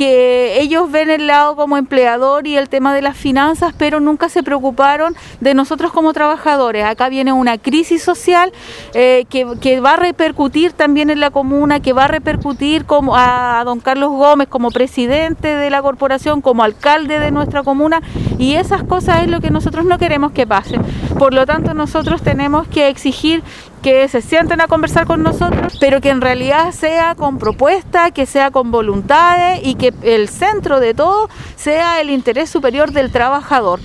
que ellos ven el lado como empleador y el tema de las finanzas, pero nunca se preocuparon de nosotros como trabajadores. Acá viene una crisis social que va a repercutir también en la comuna, que va a repercutir como a don Carlos Gómez como presidente de la corporación, como alcalde de nuestra comuna, y esas cosas es lo que nosotros no queremos que pasen. Por lo tanto, nosotros tenemos que exigir que se sienten a conversar con nosotros, pero que en realidad sea con propuesta, que sea con voluntades y que el centro de todo sea el interés superior del trabajador.